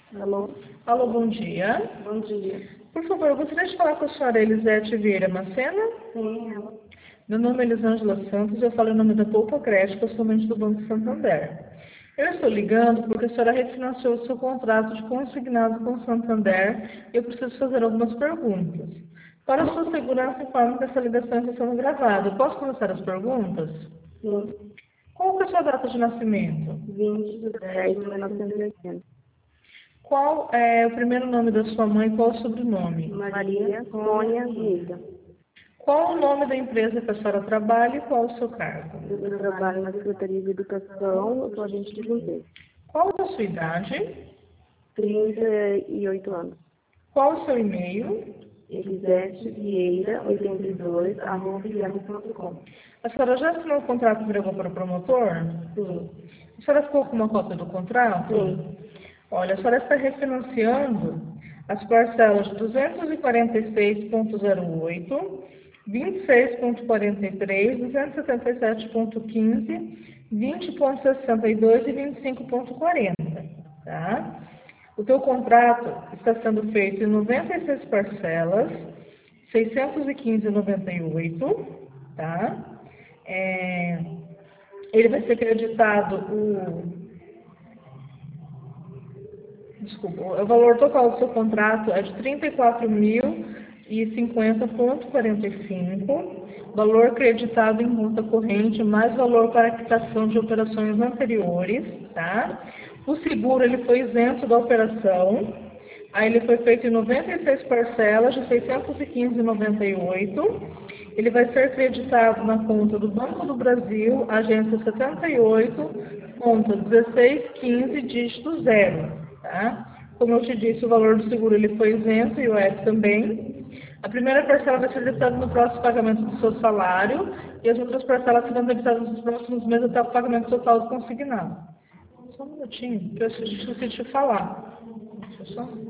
Alô? Alô, bom dia. Bom dia. Por favor, eu gostaria de falar com a senhora Elisete Vieira Macena. Sim, ela. Meu nome é Elisângela Santos, eu falo em nome da Poupa Crédito, somente do Banco Santander. Eu estou ligando porque a senhora refinanciou o seu contrato de consignado com o Santander e eu preciso fazer algumas perguntas. Para a sua segurança, informo que essa ligação está sendo gravada. Eu posso começar as perguntas? Sim. Qual que é a sua data de nascimento? 20/10/1980. Qual é o primeiro nome da sua mãe e qual é o sobrenome? Maria Sônia Vieira. Qual o nome da empresa que a senhora trabalha e qual o seu cargo? Eu trabalho na Secretaria de Educação, eu sou agente de limpeza. Qual a sua idade? 38 anos. Qual o seu e-mail? elisete.vieira82@yahoo.com. A senhora já assinou o contrato e entregou para o promotor? Sim. A senhora ficou com uma cópia do contrato? Sim. Olha, a senhora está refinanciando as parcelas de 246,08, 26,43, 277,15, 20,62 e 25,40, tá? O teu contrato está sendo feito em 96 parcelas, 615,98, tá? Ele vai ser creditado o valor total do seu contrato é de R$ 34.050,45, valor creditado em multa corrente, mais valor para quitação de operações anteriores, tá? O seguro, ele foi isento da operação, aí ele foi feito em 96 parcelas de R$ 615,98, ele vai ser creditado na conta do Banco do Brasil, agência 78, conta 1615, dígito 0. Tá? Como eu te disse, o valor do seguro ele foi isento e o IOF também. A primeira parcela vai ser debitada no próximo pagamento do seu salário e as outras parcelas serão debitadas nos próximos meses até o pagamento total do consignado. Só um minutinho, que eu esqueci de te falar. Deixa eu só...